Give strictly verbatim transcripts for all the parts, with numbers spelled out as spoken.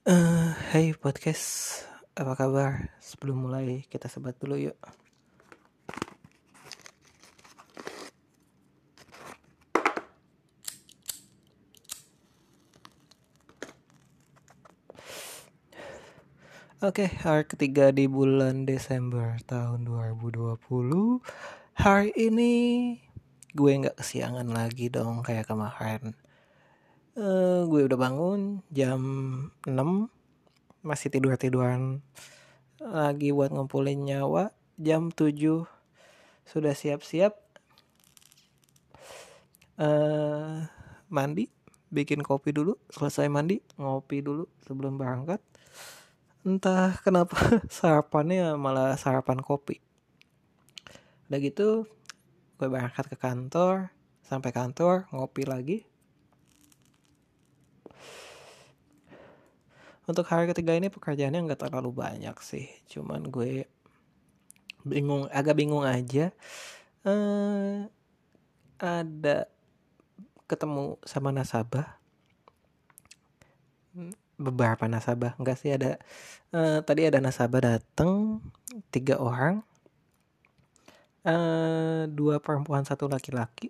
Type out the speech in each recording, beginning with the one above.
Eh, Hai podcast, apa kabar? Sebelum mulai kita sebat dulu yuk. Oke, hari ketiga di bulan Desember tahun dua ribu dua puluh. Hari ini gue nggak kesiangan lagi dong kayak kemarin. Eh, gue udah bangun jam enam, masih tidur-tiduran lagi buat ngumpulin nyawa. Jam tujuh sudah siap-siap. Eh, mandi, bikin kopi dulu, selesai mandi, ngopi dulu sebelum berangkat. Entah kenapa sarapannya malah sarapan kopi. Udah gitu gue berangkat ke kantor, sampai kantor ngopi lagi. Untuk hari ketiga ini pekerjaannya nggak terlalu banyak sih, cuman gue bingung, agak bingung aja. Eh, ada ketemu sama nasabah, beberapa nasabah, enggak sih ada. Eh, tadi ada nasabah datang, tiga orang, eh, dua perempuan satu laki-laki.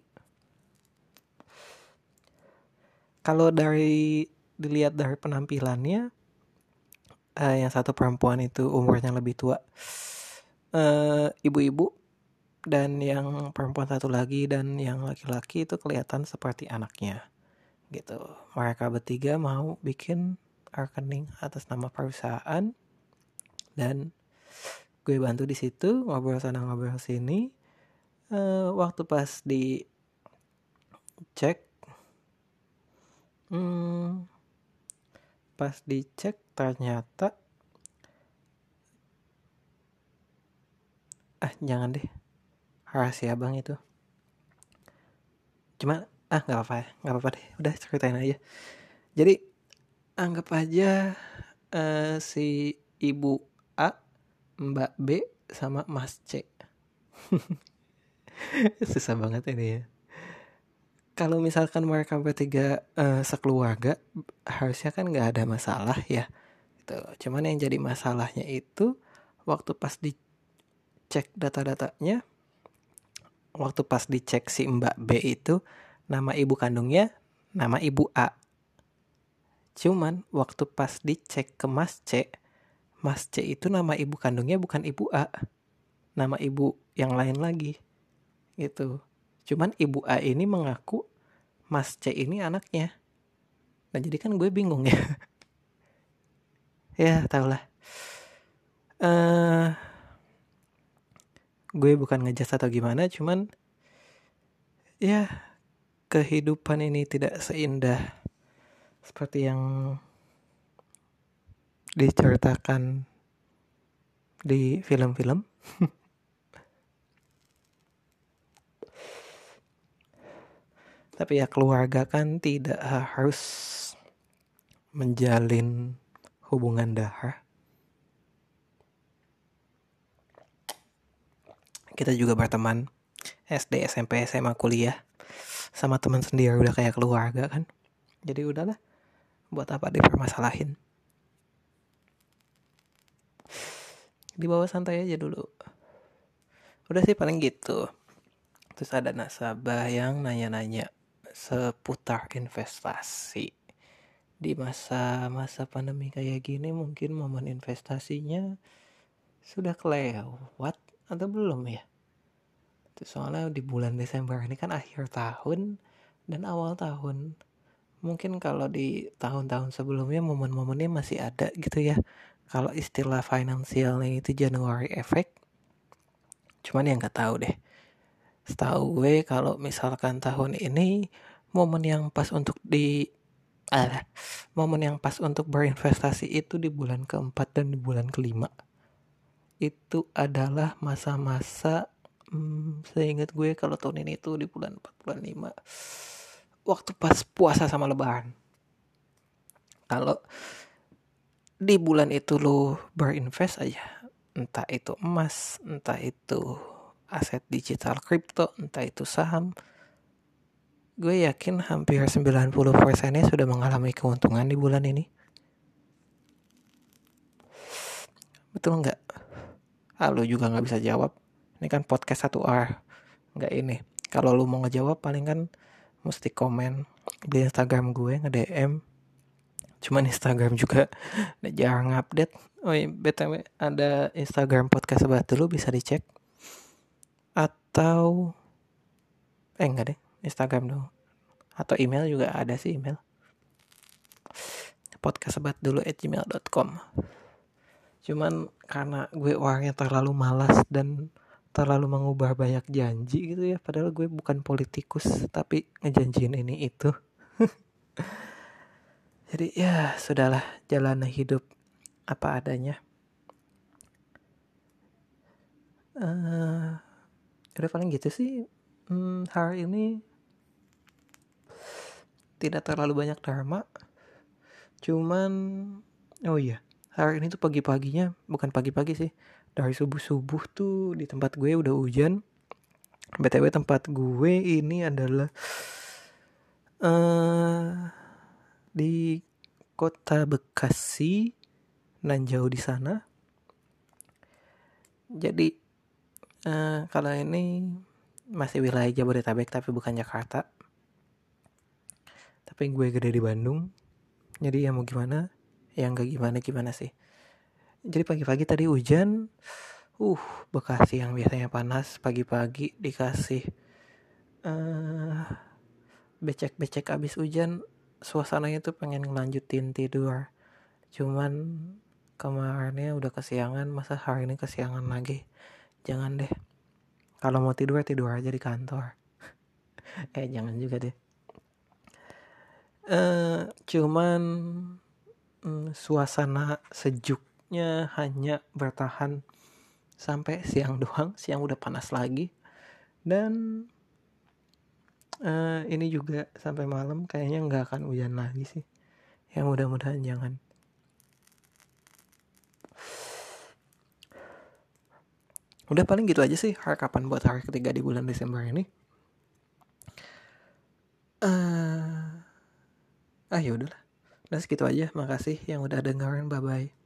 Kalau dari dilihat dari penampilannya, uh, yang satu perempuan itu umurnya lebih tua, uh, ibu-ibu, dan yang perempuan satu lagi dan yang laki-laki itu kelihatan seperti anaknya gitu. Mereka bertiga mau bikin rekening atas nama perusahaan dan gue bantu di situ, ngobrol sana ngobrol sini. Uh, waktu pas di cek, hmm, pas dicek ternyata ah jangan deh, rahasia bang itu. Cuma ah nggak apa-apa ya, nggak apa-apa deh, udah ceritain aja. Jadi anggap aja uh, si ibu A, mbak B, sama mas C. Susah banget ini ya. Kalau misalkan mereka bertiga uh, sekeluarga, harusnya kan nggak ada masalah ya. Gitu. Cuman yang jadi masalahnya itu waktu pas dicek data-datanya, waktu pas dicek si mbak B itu nama ibu kandungnya nama ibu A. Cuman waktu pas dicek ke mas C, mas C itu nama ibu kandungnya bukan ibu A, nama ibu yang lain lagi gitu. Cuman ibu A ini mengaku mas C ini anaknya. Nah jadi kan gue bingung ya. Ya tau lah. uh, Gue bukan ngejudge atau gimana, cuman ya kehidupan ini tidak seindah seperti yang diceritakan di film-film. Tapi ya keluarga kan tidak harus menjalin hubungan darah. Kita juga berteman S D, S M P, S M A, kuliah sama teman sendiri udah kayak keluarga kan. Jadi udahlah, buat apa dipermasalahin. Dibawa santai aja dulu. Udah sih paling gitu. Terus ada nasabah yang nanya-nanya seputar investasi. Di masa-masa pandemi kayak gini mungkin momen investasinya sudah kelewat atau belum ya? Soalnya di bulan Desember ini kan akhir tahun dan awal tahun. Mungkin kalau di tahun-tahun sebelumnya momen-momennya masih ada gitu ya. Kalau istilah finansialnya itu January effect. Cuman yang gak tahu deh. Setahu gue kalau misalkan tahun ini momen yang pas untuk di ah, momen yang pas untuk berinvestasi itu di bulan keempat dan di bulan kelima. Itu adalah masa-masa hmm, seingat gue kalau tahun ini itu di bulan empat, bulan lima, waktu pas puasa sama lebaran. Kalau di bulan itu lo berinvest aja, entah itu emas, entah itu aset digital kripto, entah itu saham, gue yakin hampir sembilan puluh persennya sudah mengalami keuntungan di bulan ini. betul nggak? Ah, lu juga nggak bisa jawab. Ini kan podcast satu R, nggak ini. Kalau lu mau ngejawab paling kan mesti komen di Instagram gue, nge-D M. Cuman Instagram juga jarang update. Oh iya, B T W ada Instagram podcast Sebat Dulu, bisa dicek. Atau eh enggak deh, Instagram dong. Atau email juga ada sih, email podcastsebatdulu at gmail dot com. Cuman karena gue orangnya terlalu malas dan terlalu mengubah banyak janji gitu ya, padahal gue bukan politikus tapi ngejanjiin ini itu. Jadi ya sudahlah, jalani hidup apa adanya. Uh, udah paling gitu sih. Hmm, hari ini tidak terlalu banyak drama. Cuman oh iya, hari ini tuh pagi-paginya, bukan pagi-pagi sih, dari subuh-subuh tuh di tempat gue udah hujan. B T W tempat gue ini adalah uh, di kota Bekasi, nan jauh di sana. Jadi uh, kalau ini masih wilayah Jabodetabek tapi bukan Jakarta. Tapi gue gede di Bandung. Jadi ya mau gimana, ya nggak gimana-gimana sih. Jadi pagi-pagi tadi hujan. Uh, Bekasi yang biasanya panas pagi-pagi dikasih uh, becek-becek abis hujan. Suasananya tuh pengen ngelanjutin tidur. Cuman kemarinnya udah kesiangan, masa hari ini kesiangan lagi. Jangan deh. Kalau mau tidur tidur aja di kantor. eh jangan juga deh. Uh, cuman um, suasana sejuknya hanya bertahan sampai siang doang. Siang udah panas lagi. Dan uh, ini juga sampai malam kayaknya nggak akan hujan lagi sih. Ya mudah-mudahan jangan. Udah paling gitu aja sih rekapan buat hari ketiga di bulan Desember ini. Uh, ah ya udahlah. Udah segitu aja. Makasih yang udah dengerin. Bye bye.